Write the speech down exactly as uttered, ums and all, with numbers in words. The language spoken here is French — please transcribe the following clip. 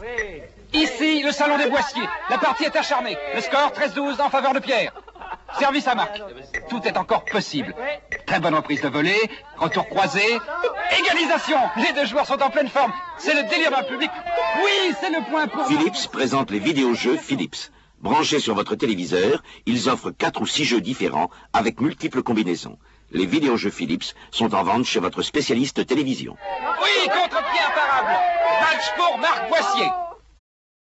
Ici, le salon des Boissiers. La partie est acharnée. Le score treize douze en faveur de Pierre. Service à Marc. Tout est encore possible. Très bonne reprise de volée. Retour croisé. Égalisation. Les deux joueurs sont en pleine forme. C'est le délire d'un public. Oui, c'est le point pour... Philips présente les vidéojeux Philips. Branchés sur votre téléviseur, ils offrent quatre ou six jeux différents avec multiples combinaisons. Les vidéojeux Philips sont en vente chez votre spécialiste télévision. Oui, contre-pied imparable. Match pour Marc Boissier.